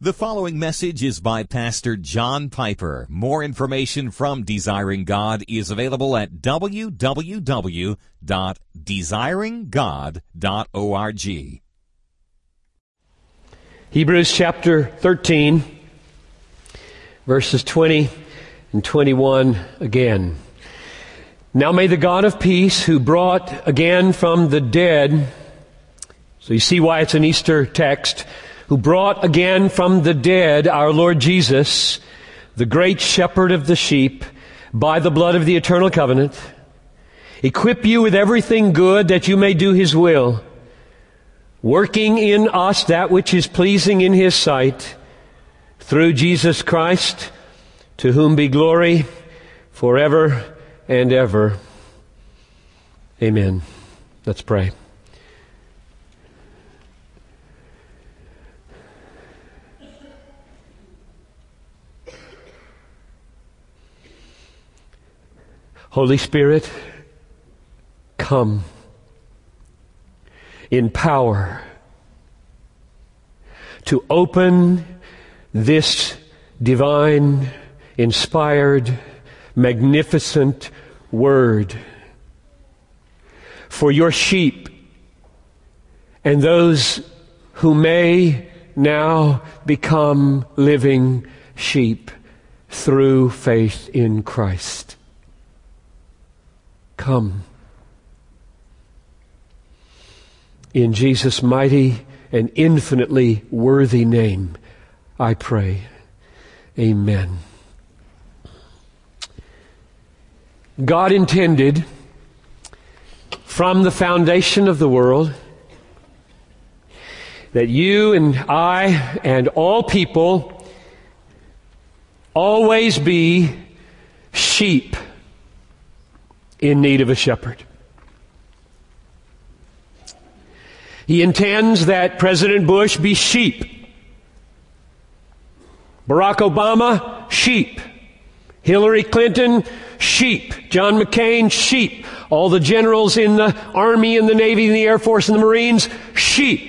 The following message is by Pastor John Piper. More information from Desiring God is available at www.desiringgod.org. Hebrews chapter 13, verses 20 and 21 again. Now may the God of peace, who brought again from the dead, so you see why it's an Easter text, who brought again from the dead our Lord Jesus, the great shepherd of the sheep, by the blood of the eternal covenant, equip you with everything good that you may do His will, working in us that which is pleasing in His sight, through Jesus Christ, to whom be glory forever and ever. Amen. Let's pray. Holy Spirit, come in power to open this divine, inspired, magnificent Word for your sheep and those who may now become living sheep through faith in Christ. Come. In Jesus' mighty and infinitely worthy name, I pray. Amen. God intended from the foundation of the world that you and I and all people always be sheep in need of a shepherd. He intends that President Bush be sheep. Barack Obama, sheep. Hillary Clinton, sheep. John McCain, sheep. All the generals in the Army and the Navy and the Air Force and the Marines, sheep.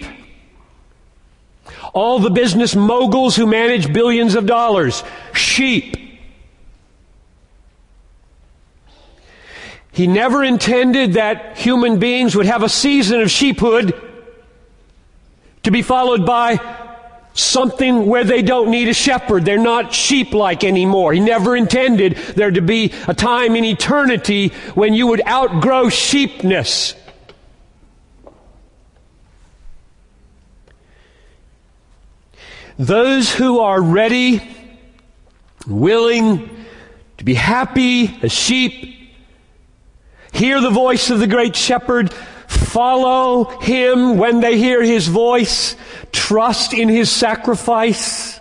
All the business moguls who manage billions of dollars, sheep. He never intended that human beings would have a season of sheephood to be followed by something where they don't need a shepherd. They're not sheep-like anymore. He never intended there to be a time in eternity when you would outgrow sheepness. Those who are ready, willing to be happy as sheep, hear the voice of the great shepherd, follow Him when they hear His voice, trust in His sacrifice,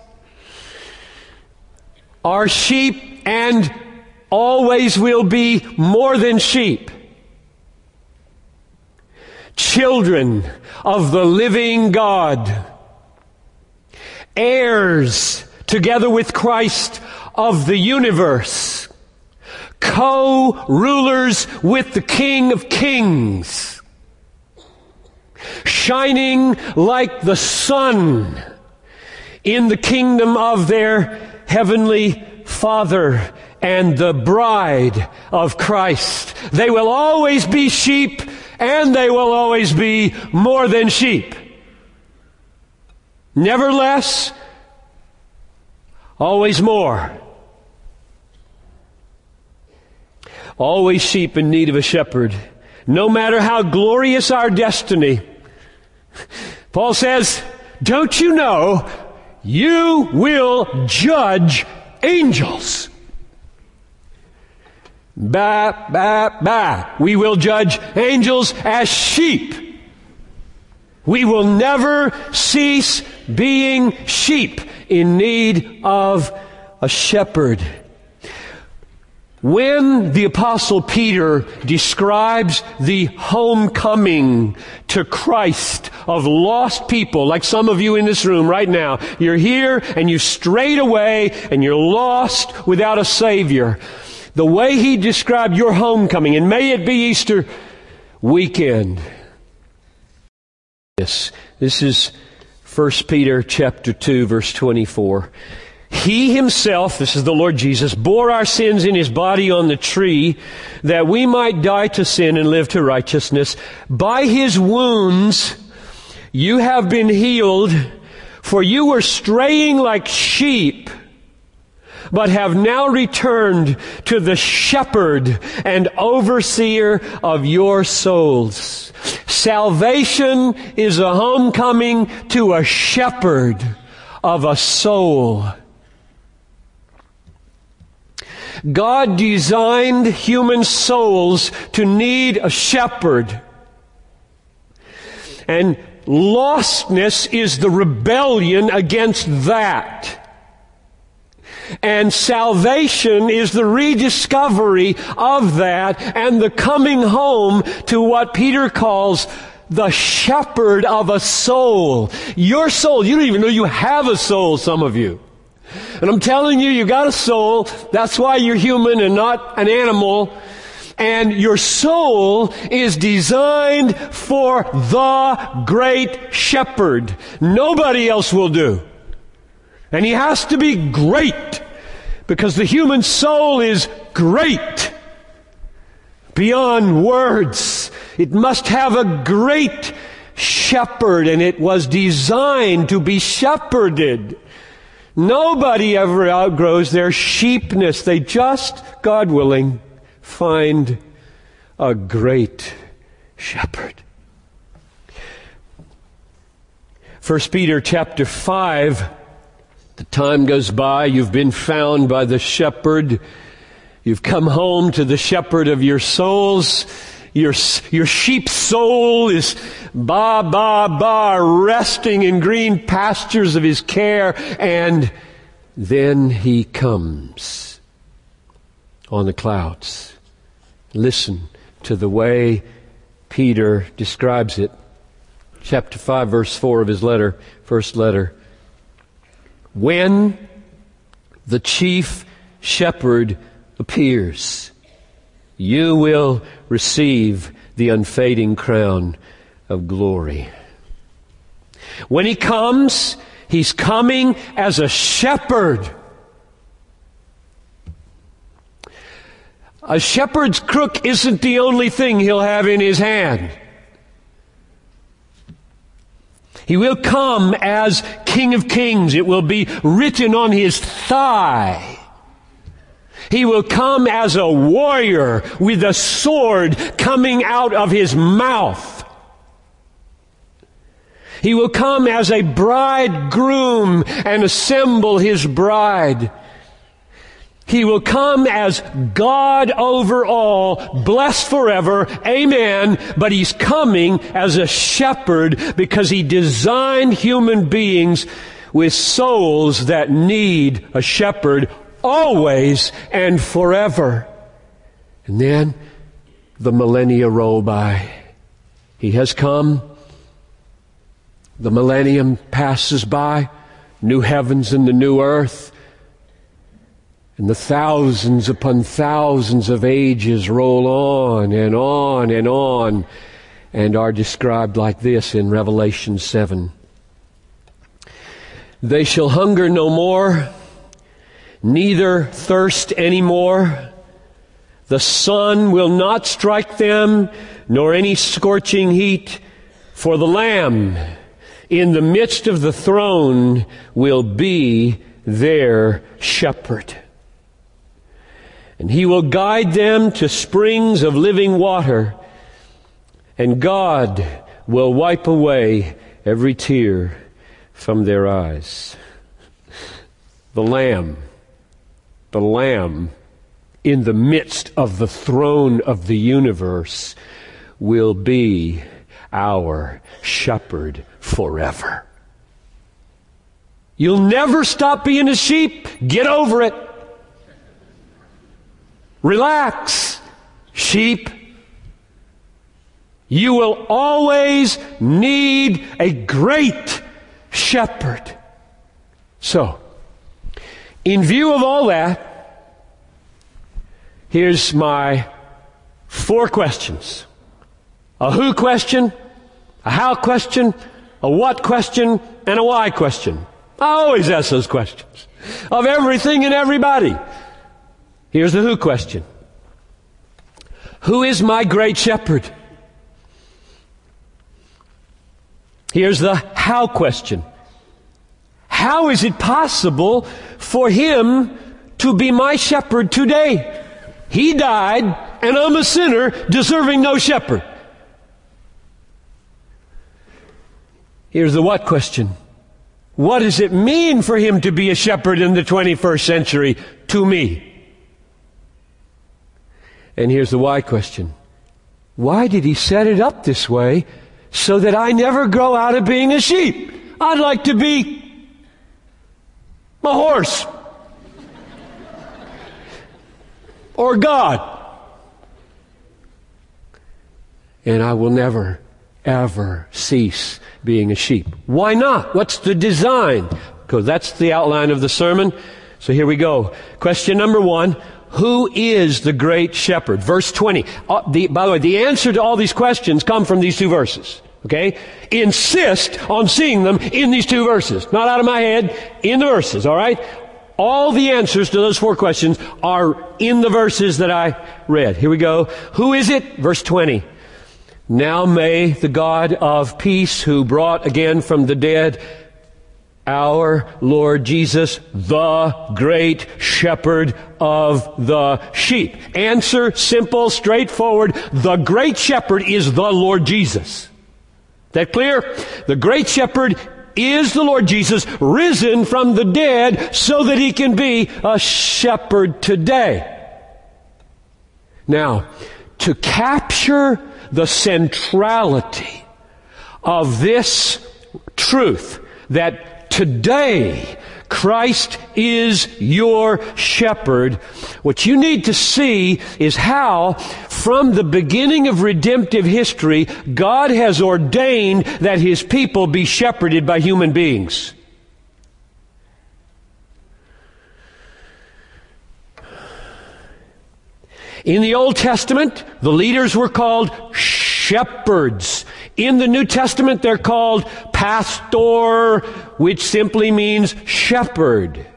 are sheep and always will be more than sheep. Children of the living God, heirs together with Christ of the universe, co-rulers with the King of Kings, shining like the sun in the kingdom of their heavenly Father and the bride of Christ. They will always be sheep, and they will always be more than sheep. Never less, always more. Always sheep in need of a shepherd. No matter how glorious our destiny. Paul says, don't you know you will judge angels? Bah, bah, bah. We will judge angels as sheep. We will never cease being sheep in need of a shepherd. When the Apostle Peter describes the homecoming to Christ of lost people, like some of you in this room right now, you're here and you strayed away and you're lost without a Savior. The way he described your homecoming, and may it be Easter weekend. This is 1 Peter chapter 2, verse 24. He himself, this is the Lord Jesus, bore our sins in his body on the tree, that we might die to sin and live to righteousness. By his wounds you have been healed, for you were straying like sheep, but have now returned to the shepherd and overseer of your souls. Salvation is a homecoming to a shepherd of a soul. God designed human souls to need a shepherd. And lostness is the rebellion against that. And salvation is the rediscovery of that and the coming home to what Peter calls the shepherd of a soul. Your soul, you don't even know you have a soul, some of you. And I'm telling you, you got a soul. That's why you're human and not an animal. And your soul is designed for the great shepherd. Nobody else will do. And he has to be great, because the human soul is great beyond words. It must have a great shepherd, and it was designed to be shepherded. Nobody ever outgrows their sheepness. They just, God willing, find a great shepherd. 1 Peter chapter 5, the time goes by, you've been found by the shepherd. You've come home to the shepherd of your souls. Your sheep soul is resting in green pastures of his care. And then he comes on the clouds. Listen to the way Peter describes it. Chapter 5, verse 4 of his letter, first letter. When the chief shepherd appears, you will receive the unfading crown of glory. When he comes, he's coming as a shepherd. A shepherd's crook isn't the only thing he'll have in his hand. He will come as King of Kings. It will be written on his thigh. He will come as a warrior with a sword coming out of his mouth. He will come as a bridegroom and assemble his bride. He will come as God over all, blessed forever, amen. But he's coming as a shepherd because he designed human beings with souls that need a shepherd always and forever. And then the millennia roll by. He has come. The millennium passes by. New heavens and the new earth. And the thousands upon thousands of ages roll on and on and on, and are described like this in Revelation 7. They shall hunger no more, neither thirst any more. The sun will not strike them, nor any scorching heat, for the Lamb in the midst of the throne will be their shepherd. And he will guide them to springs of living water, and God will wipe away every tear from their eyes. The Lamb in the midst of the throne of the universe will be our shepherd forever. You'll never stop being a sheep. Get over it. Relax, sheep. You will always need a great shepherd. So, in view of all that, here's my 4 questions. A who question, a how question, a what question and a why question. I always ask those questions of everything and everybody. Here's the who question. Who is my great shepherd? Here's the how question. How is it possible for Him to be my shepherd today? He died, and I'm a sinner deserving no shepherd. Here's the what question. What does it mean for Him to be a shepherd in the 21st century to me? And here's the why question. Why did He set it up this way so that I never grow out of being a sheep? I'd like to be a horse. Or God. And I will never, ever cease being a sheep. Why not? What's the design? Because that's the outline of the sermon. So here we go. Question number 1. Who is the great shepherd? Verse 20. By the way, the answer to all these questions come from these two verses. Okay? Insist on seeing them in these two verses. Not out of my head, in the verses, all right? All the answers to those 4 questions are in the verses that I read. Here we go. Who is it? Verse 20. Now may the God of peace, who brought again from the dead our Lord Jesus, the great shepherd of the sheep. Answer, simple, straightforward. The great shepherd is the Lord Jesus. That clear? The great shepherd is the Lord Jesus, risen from the dead so that He can be a shepherd today. Now, to capture the centrality of this truth that today Christ is your shepherd, what you need to see is how, from the beginning of redemptive history, God has ordained that His people be shepherded by human beings. In the Old Testament, the leaders were called shepherds. In the New Testament, they're called pastor, which simply means shepherd.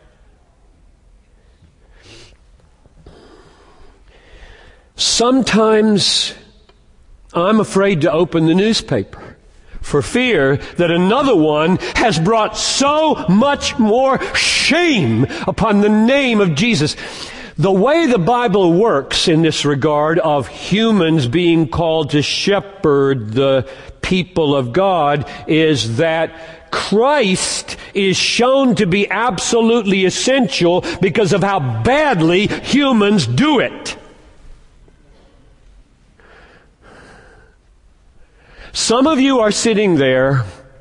Sometimes I'm afraid to open the newspaper for fear that another one has brought so much more shame upon the name of Jesus. The way the Bible works in this regard of humans being called to shepherd the people of God is that Christ is shown to be absolutely essential because of how badly humans do it. Some of you are sitting there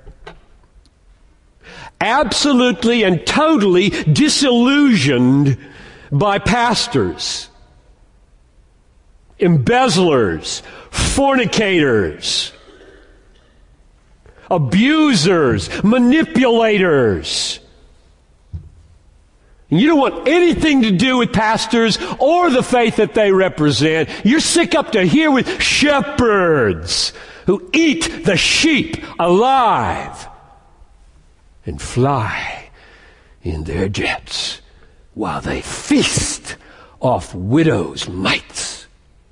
absolutely and totally disillusioned by pastors, embezzlers, fornicators, abusers, manipulators. You don't want anything to do with pastors or the faith that they represent. You're sick up to here with shepherds who eat the sheep alive and fly in their jets while they feast off widows' mites.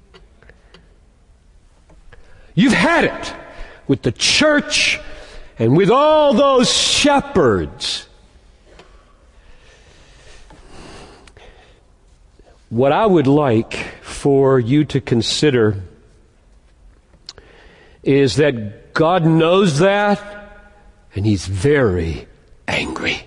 You've had it with the church and with all those shepherds. What I would like for you to consider is that God knows that, and He's very angry.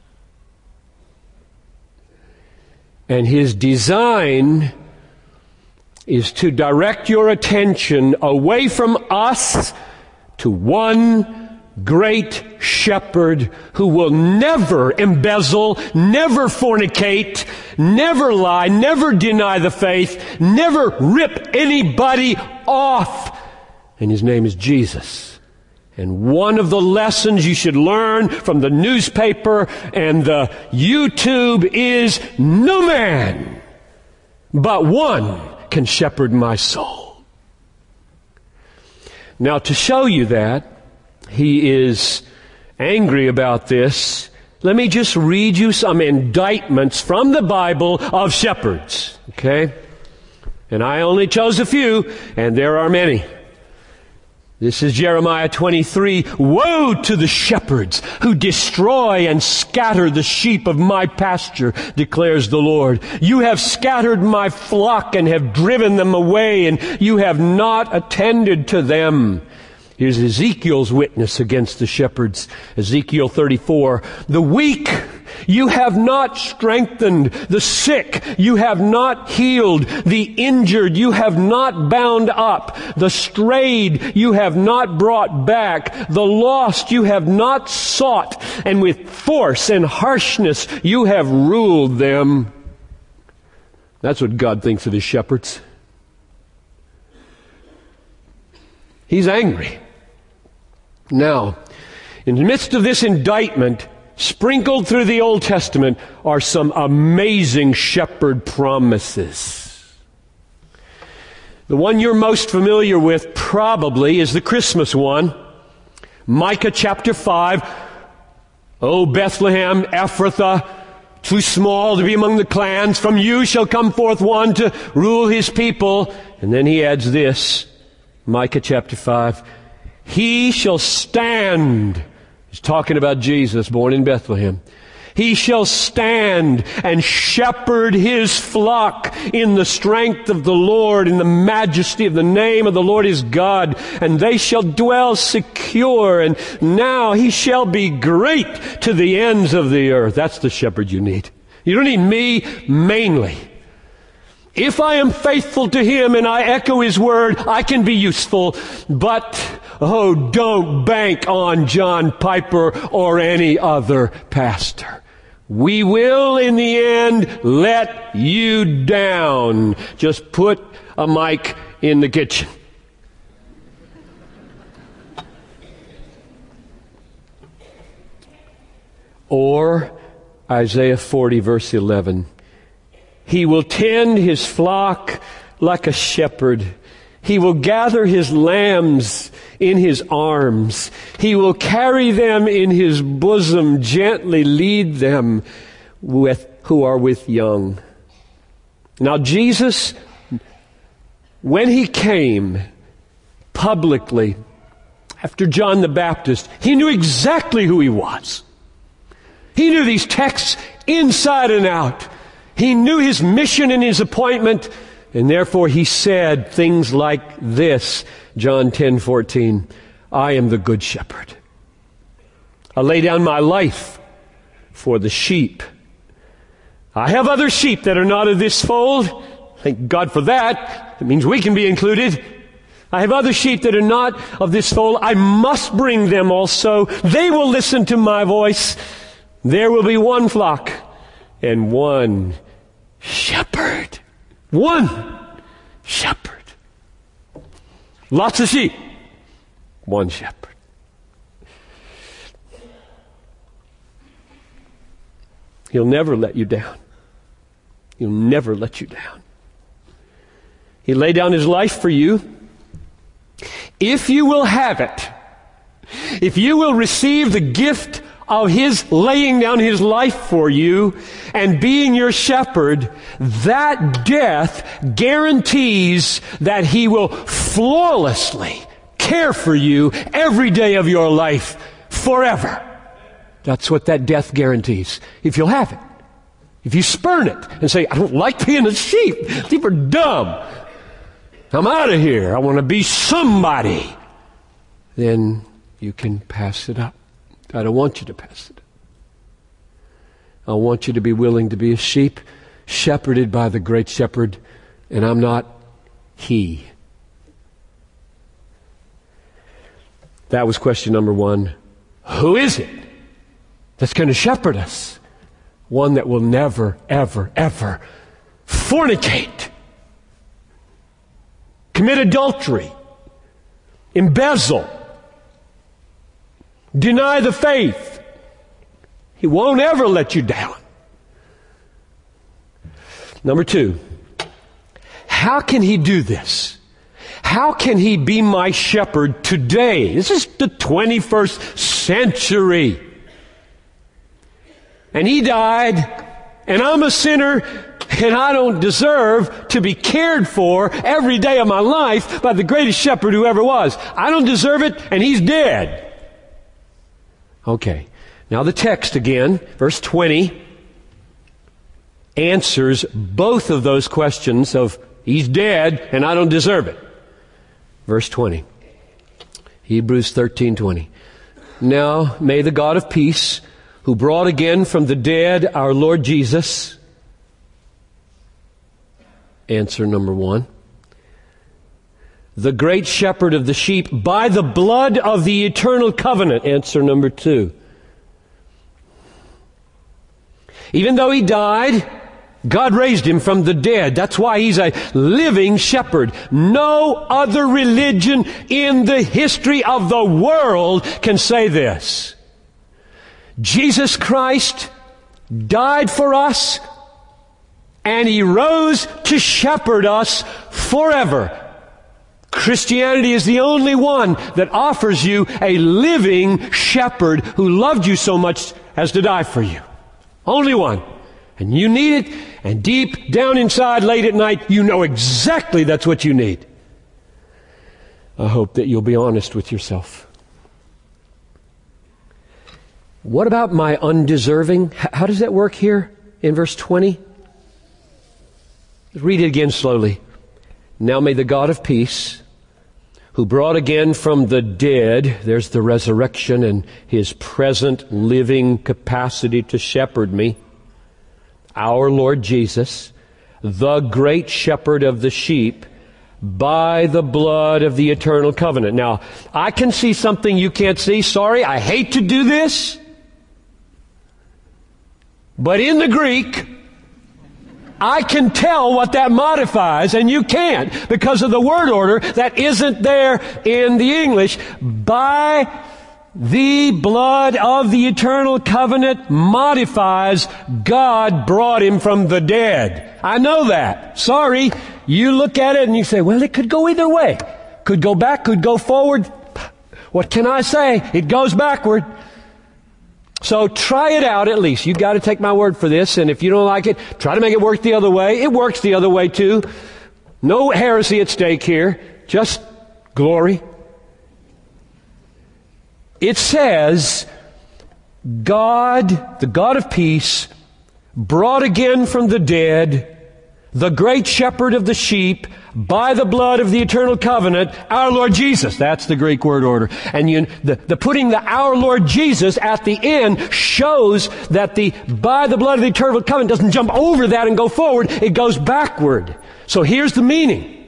And His design is to direct your attention away from us to one great shepherd who will never embezzle, never fornicate, never lie, never deny the faith, never rip anybody off. And His name is Jesus. And one of the lessons you should learn from the newspaper and the YouTube is no man but one can shepherd my soul. Now, to show you that, he is angry about this. Let me just read you some indictments from the Bible of shepherds, okay? And I only chose a few, and there are many. This is Jeremiah 23. Woe to the shepherds who destroy and scatter the sheep of my pasture, declares the Lord. You have scattered my flock and have driven them away, and you have not attended to them. Here's Ezekiel's witness against the shepherds. Ezekiel 34. The weak you have not strengthened, the sick you have not healed, the injured you have not bound up, the strayed you have not brought back, the lost you have not sought, and with force and harshness you have ruled them. That's what God thinks of his shepherds. He's angry. Now, in the midst of this indictment, sprinkled through the Old Testament are some amazing shepherd promises. The one you're most familiar with probably is the Christmas one. Micah chapter 5. O Bethlehem, Ephrathah, too small to be among the clans, from you shall come forth one to rule his people. And then he adds this, Micah chapter 5. He shall stand. He's talking about Jesus, born in Bethlehem. He shall stand and shepherd his flock in the strength of the Lord, in the majesty of the name of the Lord his God, and they shall dwell secure, and now he shall be great to the ends of the earth. That's the shepherd you need. You don't need me mainly. If I am faithful to him and I echo his word, I can be useful, but don't bank on John Piper or any other pastor. We will, in the end, let you down. Just put a mic in the kitchen. Or Isaiah 40, verse 11. He will tend his flock like a shepherd. He will gather his lambs in his arms. He will carry them in his bosom, gently lead them who are with young. Now Jesus, when he came publicly after John the Baptist, he knew exactly who he was. He knew these texts inside and out. He knew his mission and his appointment, and therefore he said things like this, John 10:14, I am the good shepherd. I lay down my life for the sheep. I have other sheep that are not of this fold. Thank God for that. It means we can be included. I have other sheep that are not of this fold. I must bring them also. They will listen to my voice. There will be one flock and one shepherd. One shepherd. Lots of sheep. One shepherd. He'll never let you down. He'll never let you down. He laid down his life for you. If you will have it, if you will receive the gift of his laying down his life for you and being your shepherd, that death guarantees that he will flawlessly care for you every day of your life forever. That's what that death guarantees. If you'll have it. If you spurn it and say, I don't like being a sheep. Sheep are dumb. I'm out of here. I want to be somebody. Then you can pass it up. I don't want you to pass it. I want you to be willing to be a sheep shepherded by the great shepherd, and I'm not he. That was question number one. Who is it that's going to shepherd us? One that will never, ever, ever fornicate, commit adultery, embezzle, deny the faith. He won't ever let you down. Number two, how can he do this? How can He be my shepherd today? This is the 21st century. And He died, and I'm a sinner, and I don't deserve to be cared for every day of my life by the greatest shepherd who ever was. I don't deserve it, and He's dead. Okay. Now the text again, verse 20, answers both of those questions of He's dead and I don't deserve it. Verse 20. Hebrews 13:20. Now may the God of peace, who brought again from the dead our Lord Jesus. Answer number 1. The great shepherd of the sheep by the blood of the eternal covenant. Answer number 2. Even though He died, God raised Him from the dead. That's why He's a living shepherd. No other religion in the history of the world can say this. Jesus Christ died for us, and He rose to shepherd us forever. Christianity is the only one that offers you a living shepherd who loved you so much as to die for you. Only one. And you need it, and deep down inside, late at night, you know exactly that's what you need. I hope that you'll be honest with yourself. What about my undeserving? How does that work here in verse 20? Read it again slowly. Now may the God of peace, who brought again from the dead, there's the resurrection and His present living capacity to shepherd me, our Lord Jesus, the great shepherd of the sheep, by the blood of the eternal covenant. Now, I can see something you can't see. Sorry, I hate to do this. But in the Greek, I can tell what that modifies, and you can't because of the word order that isn't there in the English. By the blood of the eternal covenant modifies God brought Him from the dead. I know that. Sorry. You look at it and you say, well, it could go either way. Could go back, could go forward. What can I say? It goes backward. So try it out at least. You've got to take my word for this, and if you don't like it, try to make it work the other way. It works the other way too. No heresy at stake here. Just glory. It says, God, the God of peace, brought again from the dead the great shepherd of the sheep by the blood of the eternal covenant, our Lord Jesus. That's the Greek word order. And the putting the our Lord Jesus at the end shows that the by the blood of the eternal covenant doesn't jump over that and go forward. It goes backward. So here's the meaning.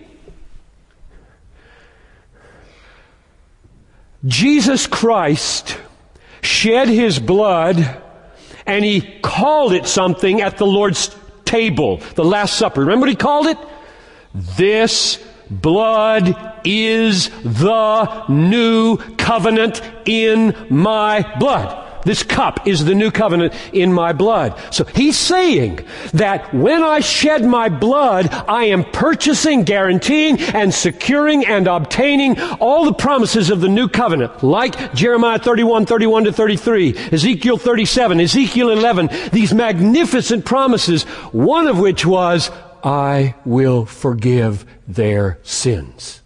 Jesus Christ shed His blood, and He called it something at the Lord's table, the Last Supper. Remember what He called it? This blood is the new covenant in my blood. This cup is the new covenant in my blood. So He's saying that when I shed my blood, I am purchasing, guaranteeing, and securing and obtaining all the promises of the new covenant. Like Jeremiah 31:31-33, Ezekiel 37, Ezekiel 11, these magnificent promises, one of which was, I will forgive their sins.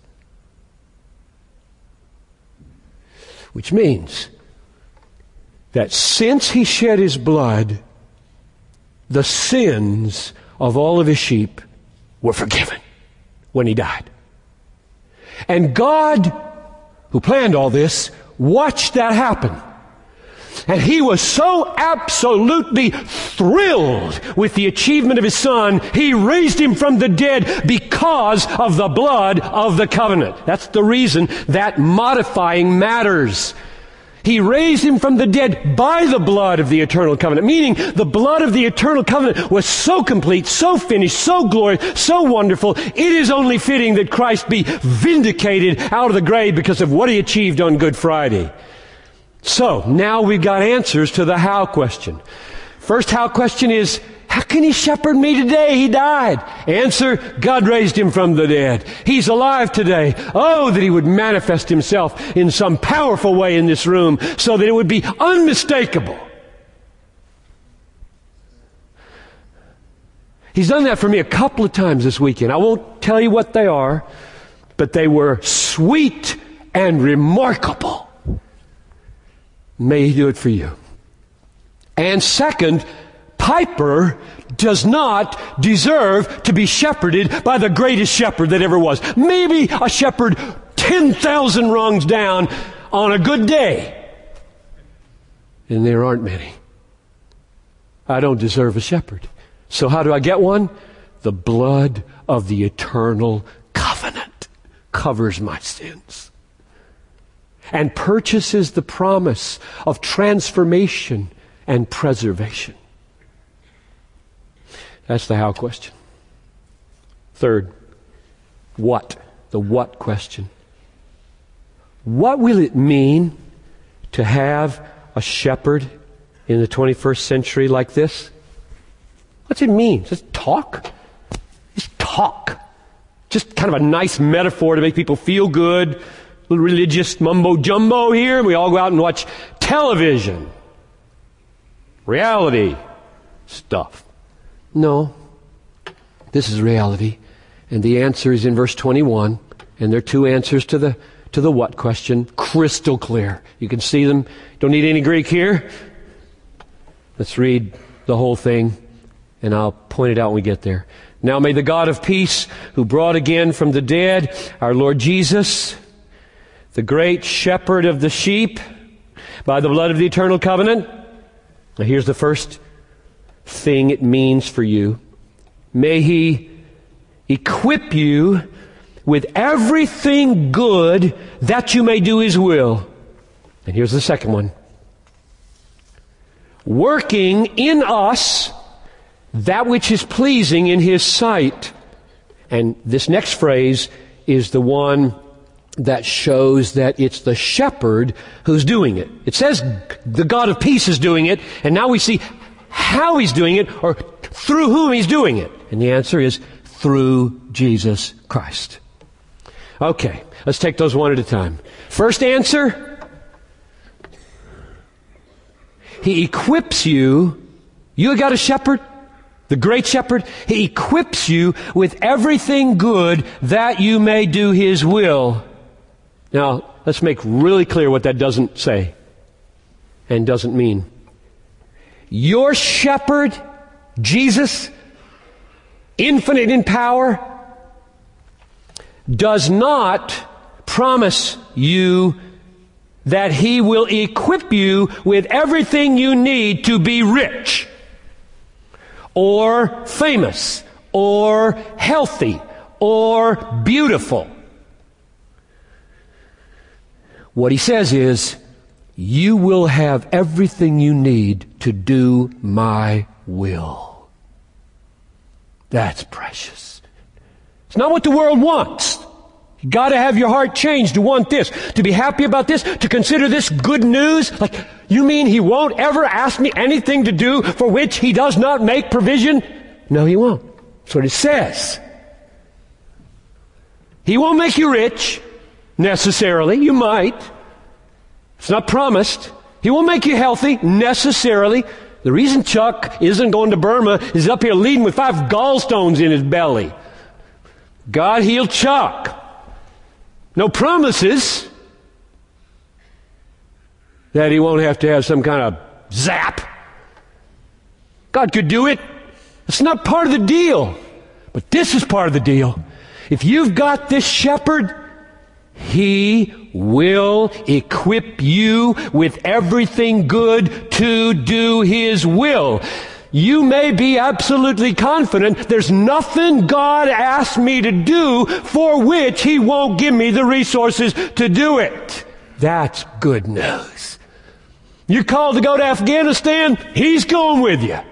Which means that since He shed His blood, the sins of all of His sheep were forgiven when He died. And God, who planned all this, watched that happen. And He was so absolutely thrilled with the achievement of His Son, He raised Him from the dead because of the blood of the covenant. That's the reason that modifying matters. He raised Him from the dead by the blood of the eternal covenant, meaning the blood of the eternal covenant was so complete, so finished, so glorious, so wonderful, it is only fitting that Christ be vindicated out of the grave because of what He achieved on Good Friday. So, now we've got answers to the how question. First how question is, how can he shepherd me today? He died. Answer, God raised him from the dead. He's alive today. Oh, that he would manifest himself in some powerful way in this room so that it would be unmistakable. He's done that for me a couple of times this weekend. I won't tell you what they are, but they were sweet and remarkable. May he do it for you. And second, Piper does not deserve to be shepherded by the greatest shepherd that ever was. Maybe a shepherd 10,000 rungs down on a good day. And there aren't many. I don't deserve a shepherd. So how do I get one? The blood of the eternal covenant covers my sins and purchases the promise of transformation and preservation. That's the how question. Third, what? The what question. What will it mean to have a shepherd in the 21st century like this? What's it mean? Just talk? Just talk. Just kind of a nice metaphor to make people feel good. A little religious mumbo-jumbo here. And we all go out and watch television. Reality stuff. No. This is reality. And the answer is in verse 21. And there are two answers to the what question. Crystal clear. You can see them. Don't need any Greek here. Let's read the whole thing. And I'll point it out when we get there. Now may the God of peace, who brought again from the dead our Lord Jesus, the great shepherd of the sheep, by the blood of the eternal covenant. Now here's the first thing it means for you. May he equip you with everything good that you may do his will. And here's the second one. Working in us that which is pleasing in his sight. And this next phrase is the one that shows that it's the shepherd who's doing it. It says the God of peace is doing it, and now we see how he's doing it, or through whom he's doing it. And the answer is through Jesus Christ. Okay, let's take those one at a time. First answer, he equips you. You got a shepherd? The great shepherd, he equips you with everything good that you may do his will. Now, let's make really clear what that doesn't say and doesn't mean. Your shepherd, Jesus, infinite in power, does not promise you that he will equip you with everything you need to be rich, or famous, or healthy, or beautiful. What he says is, you will have everything you need to do my will. That's precious. It's not what the world wants. You got to have your heart changed to want this, to be happy about this, to consider this good news. Like, you mean he won't ever ask me anything to do for which he does not make provision? No, he won't. That's what it says. He won't make you rich, necessarily. You might. It's not promised. He won't make you healthy, necessarily. The reason Chuck isn't going to Burma is up here leading with 5 gallstones in his belly. God healed Chuck. No promises that he won't have to have some kind of zap. God could do it. It's not part of the deal. But this is part of the deal. If you've got this shepherd, he will equip you with everything good to do his will. You may be absolutely confident there's nothing God asked me to do for which he won't give me the resources to do it. That's good news. You're called to go to Afghanistan, he's going with you.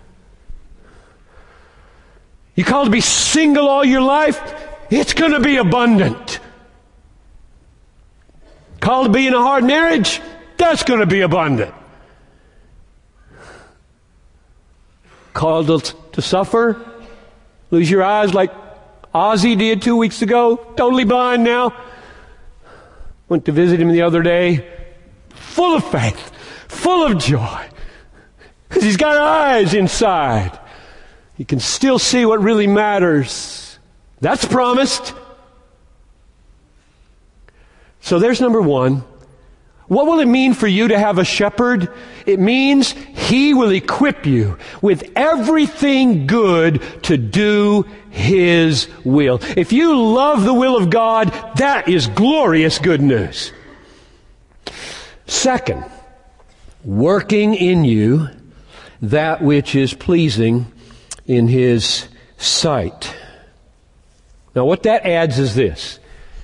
You're called to be single all your life, it's going to be abundant. Called to be in a hard marriage, that's going to be abundant. Called to suffer? Lose your eyes like Ozzy did 2 weeks ago? Totally blind now? Went to visit him the other day. Full of faith. Full of joy. Because he's got eyes inside. He can still see what really matters. That's promised. So there's number one. What will it mean for you to have a shepherd? It means he will equip you with everything good to do his will. If you love the will of God, that is glorious good news. Second, working in you that which is pleasing in his sight. Now what that adds is this.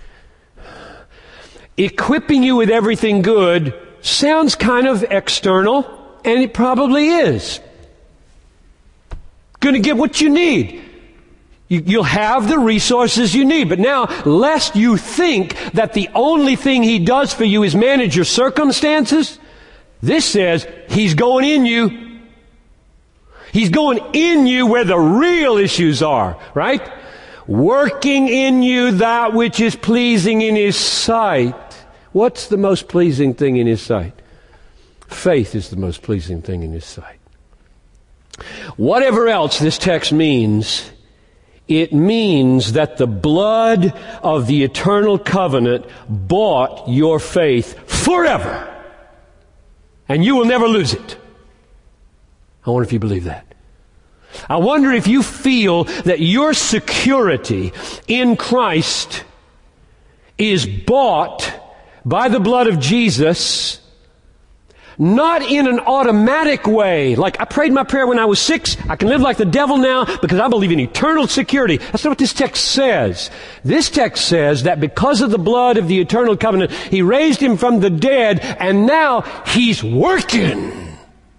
Equipping you with everything good sounds kind of external, and it probably is. Going to get what you need. You'll have the resources you need. But now, lest you think that the only thing he does for you is manage your circumstances, this says he's going in you. He's going in you where the real issues are, right? Working in you that which is pleasing in his sight. What's the most pleasing thing in his sight? Faith is the most pleasing thing in his sight. Whatever else this text means, it means that the blood of the eternal covenant bought your faith forever. And you will never lose it. I wonder if you believe that. I wonder if you feel that your security in Christ is bought by the blood of Jesus, not in an automatic way. Like, I prayed my prayer when I was 6. I can live like the devil now because I believe in eternal security. That's not what this text says. This text says that because of the blood of the eternal covenant, he raised him from the dead, and now he's working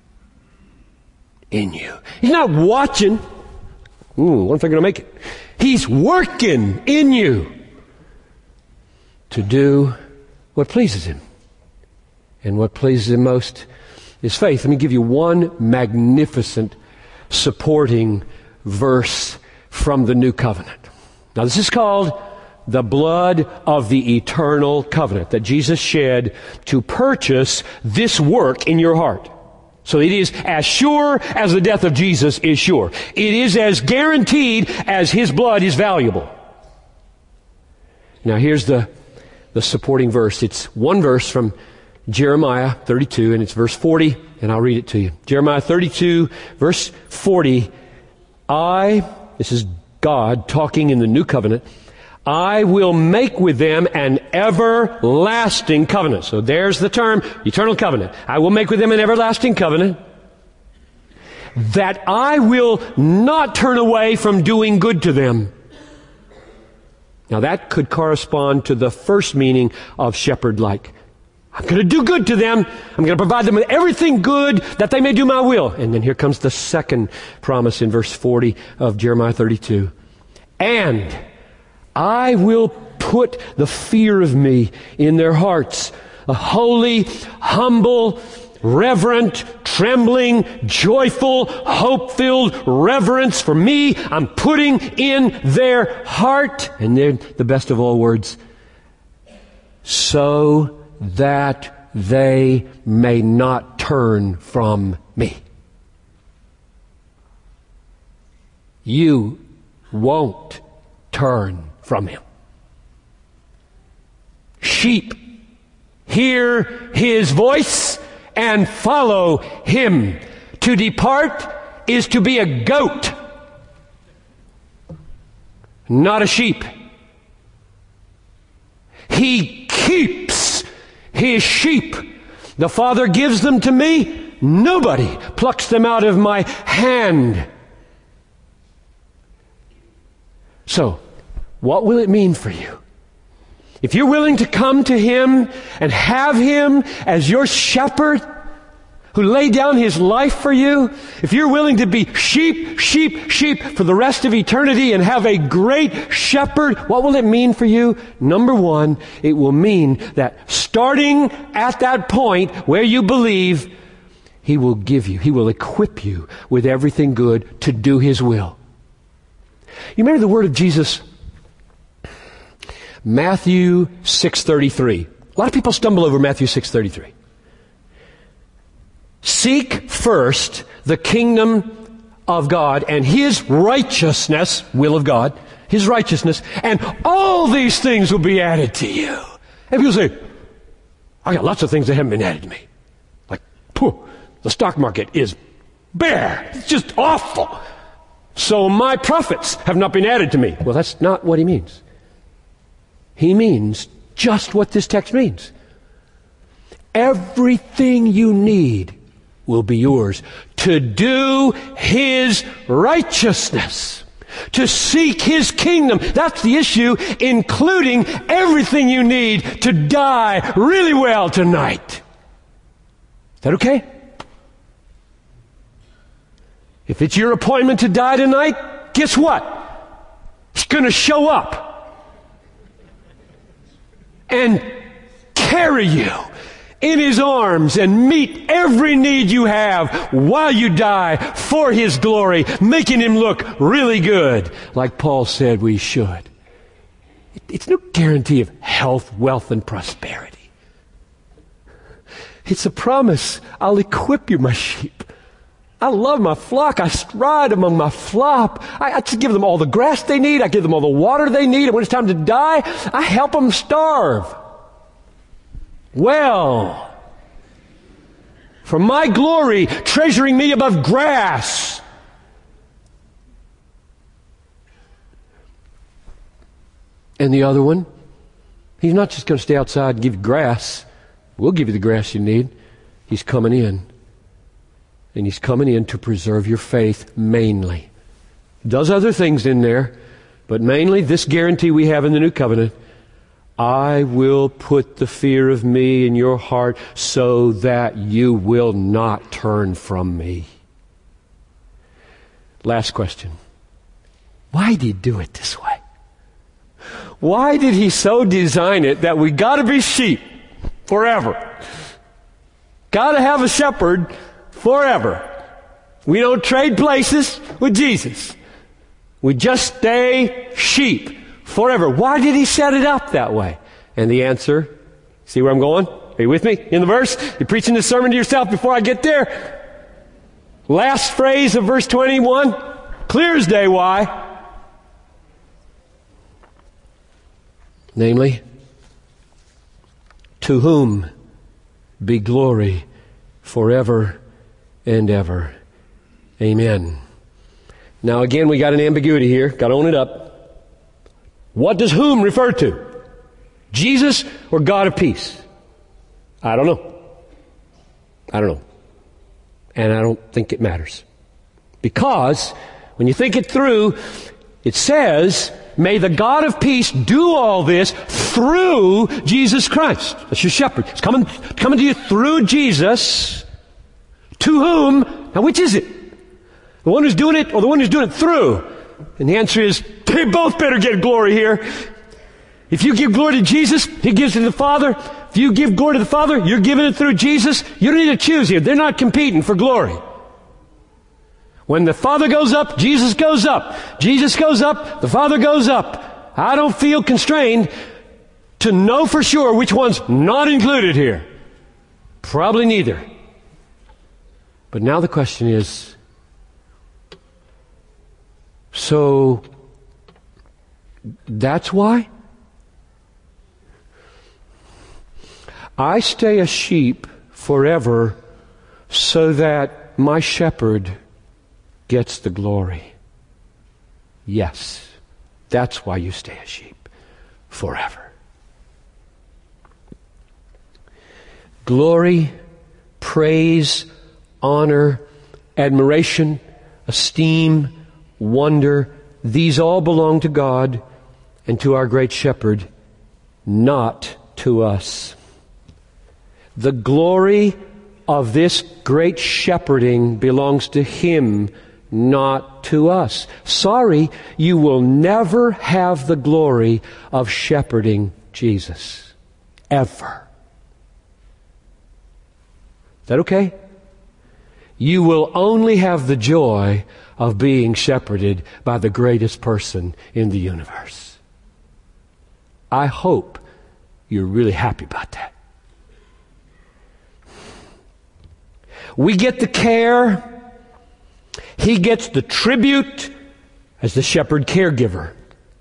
in you. He's not watching. What if they're going to make it? He's working in you to do what pleases him. And what pleases him most is faith. Let me give you one magnificent supporting verse from the New Covenant. Now this is called the blood of the eternal covenant that Jesus shed to purchase this work in your heart. So it is as sure as the death of Jesus is sure. It is as guaranteed as his blood is valuable. Now here's the supporting verse. It's one verse from Jeremiah 32, and it's verse 40, and I'll read it to you. Jeremiah 32, verse 40. This is God talking in the new covenant, I will make with them an everlasting covenant. So there's the term, eternal covenant. I will make with them an everlasting covenant, that I will not turn away from doing good to them. Now that could correspond to the first meaning of shepherd-like. I'm going to do good to them. I'm going to provide them with everything good that they may do my will. And then here comes the second promise in verse 40 of Jeremiah 32. And I will put the fear of me in their hearts. A holy, humble, reverent, trembling, joyful, hope-filled reverence for me. I'm putting in their heart. And then the best of all words. So that they may not turn from me. You won't turn from him. Sheep hear his voice and follow him. To depart is to be a goat, not a sheep. He keeps his sheep. The Father gives them to me. Nobody plucks them out of my hand. So, what will it mean for you? If you're willing to come to him and have him as your shepherd who laid down his life for you, if you're willing to be sheep for the rest of eternity and have a great shepherd, what will it mean for you? Number one, it will mean that starting at that point where you believe, He will give you, He will equip you with everything good to do His will. You remember the word of Jesus? Matthew 6:33. A lot of people stumble over Matthew 6:33. Seek first the kingdom of God and His righteousness, will of God, His righteousness, and all these things will be added to you. And people say, I got lots of things that haven't been added to me. Like, the stock market is bare. It's just awful. So my profits have not been added to me. Well, that's not what he means. He means just what this text means. Everything you need will be yours to do His righteousness, to seek His kingdom. That's the issue, including everything you need to die really well tonight. Is that okay? If it's your appointment to die tonight, guess what? He's going to show up and carry you in His arms and meet every need you have while you die for His glory, making Him look really good, like Paul said we should. It's no guarantee of health, wealth, and prosperity. It's a promise. I'll equip you, my sheep. I love my flock. I stride among my flock. I just give them all the grass they need. I give them all the water they need. And when it's time to die, I help them starve. Well, for my glory, treasuring me above grass. And the other one, He's not just going to stay outside and give you grass. We'll give you the grass you need. He's coming in. And He's coming in to preserve your faith mainly. Does other things in there, but mainly this guarantee we have in the New Covenant. I will put the fear of me in your heart so that you will not turn from me. Last question. Why did He do it this way? Why did He so design it that we got to be sheep forever? Got to have a shepherd forever. We don't trade places with Jesus. We just stay sheep forever. Why did He set it up that way? And the answer, see where I'm going? Are you with me in the verse? You're preaching this sermon to yourself before I get there. Last phrase of verse 21, clear as day. Why? Namely, to whom be glory forever and ever. Amen. Now again, we got an ambiguity here. Got to own it up. What does whom refer to? Jesus or God of peace? I don't know. And I don't think it matters. Because when you think it through, it says, may the God of peace do all this through Jesus Christ. That's your shepherd. It's coming to you through Jesus. To whom? Now which is it? The one who's doing it or the one who's doing it through? And the answer is, they both better get glory here. If you give glory to Jesus, He gives it to the Father. If you give glory to the Father, you're giving it through Jesus. You don't need to choose here. They're not competing for glory. When the Father goes up, Jesus goes up. Jesus goes up, the Father goes up. I don't feel constrained to know for sure which one's not included here. Probably neither. But now the question is, so that's why? I stay a sheep forever so that my shepherd gets the glory. Yes, that's why you stay a sheep forever. Glory, praise, honor, admiration, esteem, wonder, these all belong to God and to our great shepherd, not to us. The glory of this great shepherding belongs to Him, not to us. Sorry, you will never have the glory of shepherding Jesus. Ever. Is that okay? you will only have the joy of being shepherded by the greatest person in the universe. I hope you're really happy about that. We get the care. He gets the tribute as the shepherd caregiver.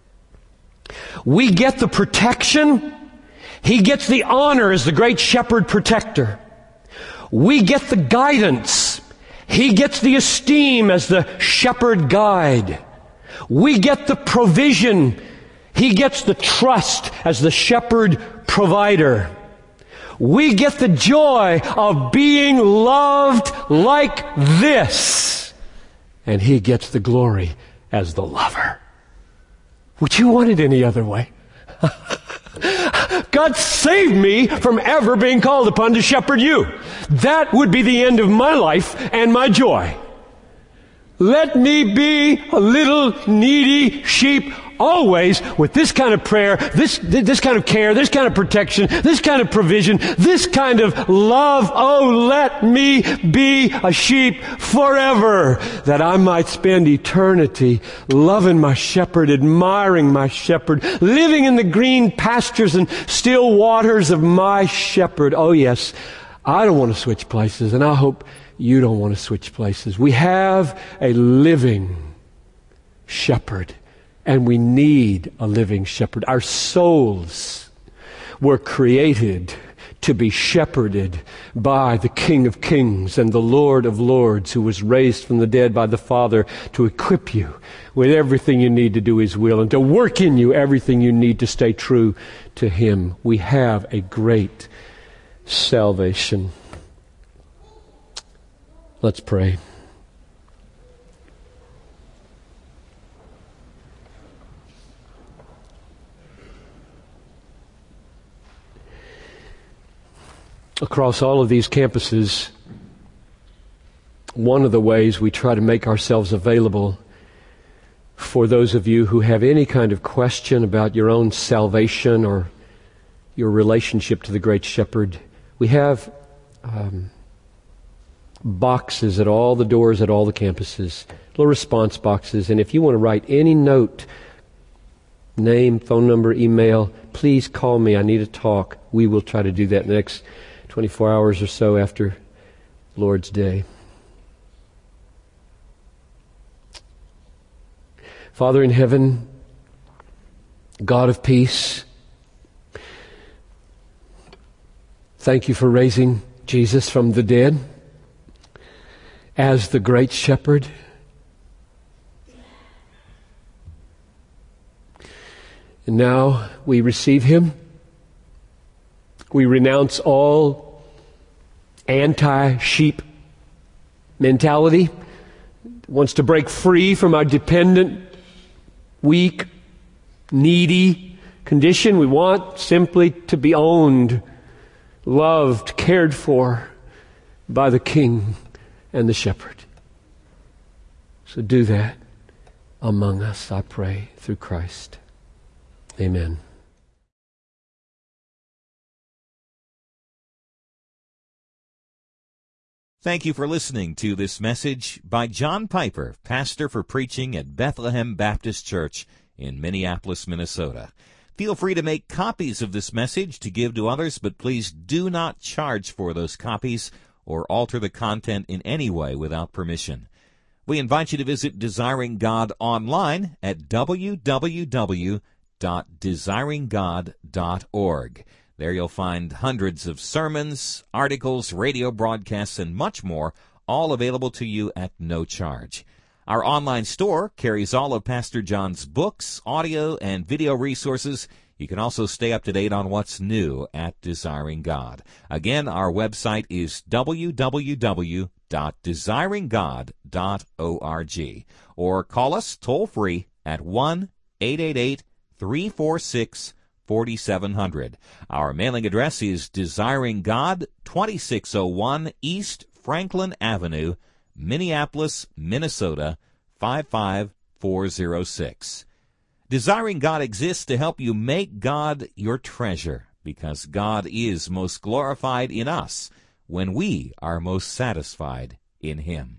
We get the protection. He gets the honor as the great shepherd protector. We get the guidance. He gets the esteem as the shepherd guide. We get the provision. He gets the trust as the shepherd provider. We get the joy of being loved like this. And He gets the glory as the lover. Would you want it any other way? God save me from ever being called upon to shepherd you. That would be the end of my life and my joy. Let me be a little needy sheep always with this kind of prayer, this kind of care, this kind of protection, this kind of provision, this kind of love. Oh, let me be a sheep forever, that I might spend eternity loving my shepherd, admiring my shepherd, living in the green pastures and still waters of my shepherd. Oh yes, I don't want to switch places, and I hope you don't want to switch places. We have a living shepherd, and we need a living shepherd. Our souls were created to be shepherded by the King of Kings and the Lord of Lords, who was raised from the dead by the Father to equip you with everything you need to do His will and to work in you everything you need to stay true to Him. We have a great salvation. Let's pray. Across all of these campuses, one of the ways we try to make ourselves available for those of you who have any kind of question about your own salvation or your relationship to the Great Shepherd, we have boxes at all the doors at all the campuses, little response boxes. And if you want to write any note, name, phone number, email, please call me. I need to talk. We will try to do that in the next 24 hours or so after Lord's Day. Father in heaven, God of peace, thank you for raising Jesus from the dead as the great shepherd. And now we receive Him. We renounce all anti-sheep mentality. Wants to break free from our dependent, weak, needy condition. We want simply to be owned, loved, cared for by the King and the Shepherd. So do that among us, I pray, through Christ. Amen. Thank you for listening to this message by John Piper, pastor for preaching at Bethlehem Baptist Church in Minneapolis, Minnesota. Feel free to make copies of this message to give to others, but please do not charge for those copies or alter the content in any way without permission. We invite you to visit Desiring God online at www.desiringgod.org. There you'll find hundreds of sermons, articles, radio broadcasts, and much more, all available to you at no charge. Our online store carries all of Pastor John's books, audio, and video resources. You can also stay up to date on what's new at Desiring God. Again, our website is www.desiringgod.org. Or call us toll-free at 1-888-346-4700. Our mailing address is Desiring God, 2601 East Franklin Avenue, Minneapolis, Minnesota, 55406. Desiring God exists to help you make God your treasure, because God is most glorified in us when we are most satisfied in Him.